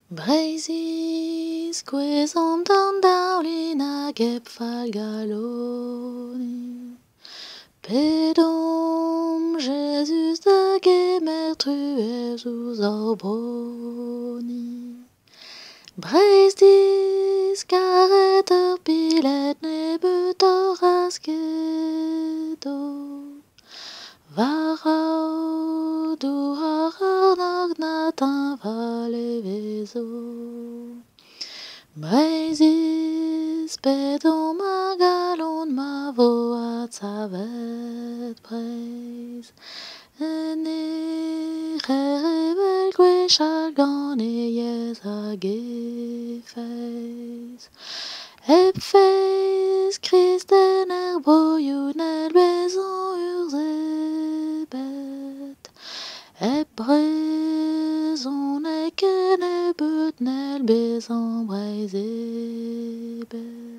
Breisis quaesum tandaulina gepfal galoni Pedum Jesus de gemer truesus aubroni Breistis careter pilet nebetor askedo Varau du harnag natan valevezo Breisis pedum agalon ma voat savet breis Ene rebel quechal yes a gefeis Epfeis Christen erboiunel beson urzebet Ebrezon eken ebet nel beson breizebet